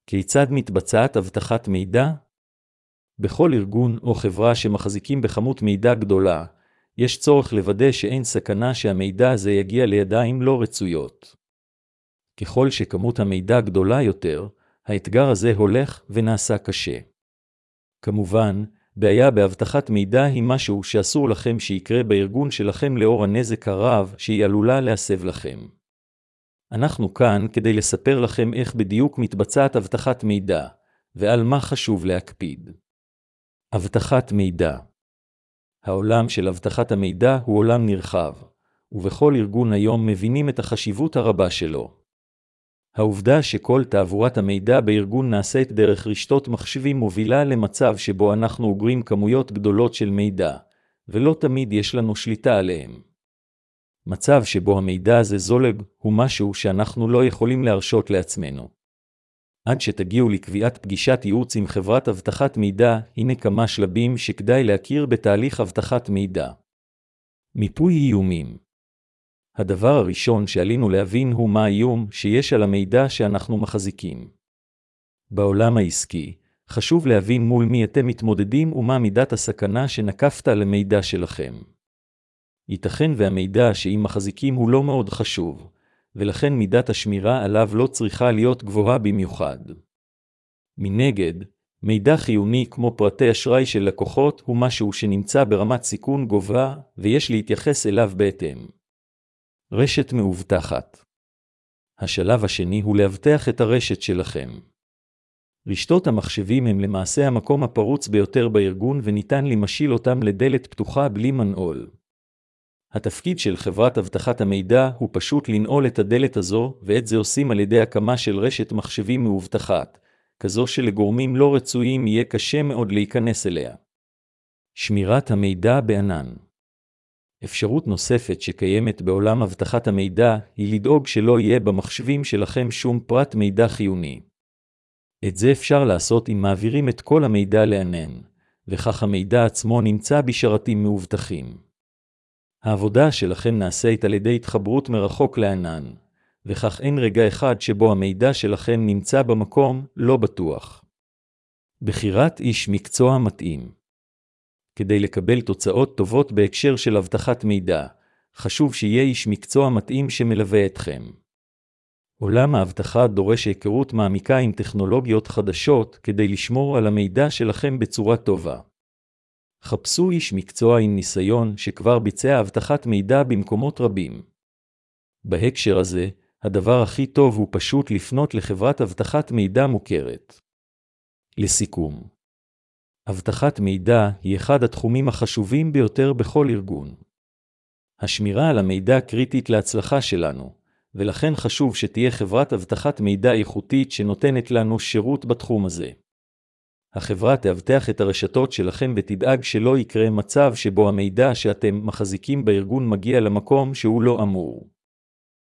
כיצד מתבצעת אבטחת מידע? בכל ארגון או חברה שמחזיקים בכמות מידע גדולה, יש צורך לוודא שאין סכנה שהמידע הזה יגיע לידיים לא רצויות. ככל שכמות המידע גדולה יותר, האתגר הזה הולך ונעשה קשה. כמובן, בעיה באבטחת מידע היא משהו שאסור לכם שיקרה בארגון שלכם לאור הנזק הרב שהיא עלולה להסב לכם. אנחנו כאן כדי לספר לכם איך בדיוק מתבצעת אבטחת מידע, ועל מה חשוב להקפיד. אבטחת מידע. העולם של אבטחת המידע הוא עולם נרחב, ובכל ארגון היום מבינים את החשיבות הרבה שלו. העובדה שכל תעבורת המידע בארגון נעשית דרך רשתות מחשבים מובילה למצב שבו אנחנו אוגרים כמויות גדולות של מידע, ולא תמיד יש לנו שליטה עליהם. מצב שבו המידע הזה זולג הוא משהו שאנחנו לא יכולים להרשות לעצמנו. עד שתגיעו לקביעת פגישת ייעוץ עם חברת אבטחת מידע, הנה כמה שלבים שכדאי להכיר בתהליך אבטחת מידע. מיפוי איומים. הדבר הראשון שעלינו להבין הוא מה האיום שיש על המידע שאנחנו מחזיקים. בעולם העסקי, חשוב להבין מול מי אתם מתמודדים ומה מידת הסכנה שנקפת למידע שלכם. ייתכן והמידע שאם מחזיקים הוא לא מאוד חשוב, ולכן מידת השמירה עליו לא צריכה להיות גבוהה במיוחד. מנגד, מידע חיוני כמו פרטי אשראי של לקוחות הוא משהו שנמצא ברמת סיכון גבוהה ויש להתייחס אליו בהתאם. רשת מאובטחת. השלב השני הוא לאבטח את הרשת שלכם. רשתות המחשבים הם למעשה המקום הפרוץ ביותר בארגון וניתן למשיל אותם לדלת פתוחה בלי מנעול. התפקיד של חברת אבטחת המידע הוא פשוט לנעול את הדלת הזו, ואת זה עושים על ידי הקמה של רשת מחשבים מאובטחת, כזו שלגורמים לא רצויים יהיה קשה מאוד להיכנס אליה. שמירת המידע בענן. אפשרות נוספת שקיימת בעולם אבטחת המידע היא לדאוג שלא יהיה במחשבים שלכם שום פרט מידע חיוני. את זה אפשר לעשות אם מעבירים את כל המידע לענן, וכך המידע עצמו נמצא בשרתים מאובטחים. העבודה שלכם נעשית על ידי התחברות מרחוק לענן, וכך אין רגע אחד שבו המידע שלכם נמצא במקום לא בטוח. בחירת איש מקצוע מתאים. כדי לקבל תוצאות טובות בהקשר של אבטחת מידע, חשוב שיהיה איש מקצוע מתאים שמלווה אתכם. עולם האבטחה דורש היכרות מעמיקה עם טכנולוגיות חדשות כדי לשמור על המידע שלכם בצורה טובה. חפשו איש מקצוע עם ניסיון שכבר ביצע אבטחת מידע במקומות רבים. בהקשר הזה, הדבר הכי טוב הוא פשוט לפנות לחברת אבטחת מידע מוכרת. לסיכום, אבטחת מידע היא אחד התחומים החשובים ביותר בכל ארגון. השמירה על המידע קריטית להצלחה שלנו, ולכן חשוב שתהיה חברת אבטחת מידע איכותית שנותנת לנו שירות בתחום הזה. החברה תאבטח את הרשתות שלכם ותדאג שלא יקרה מצב שבו המידע שאתם מחזיקים בארגון מגיע למקום שהוא לא אמור.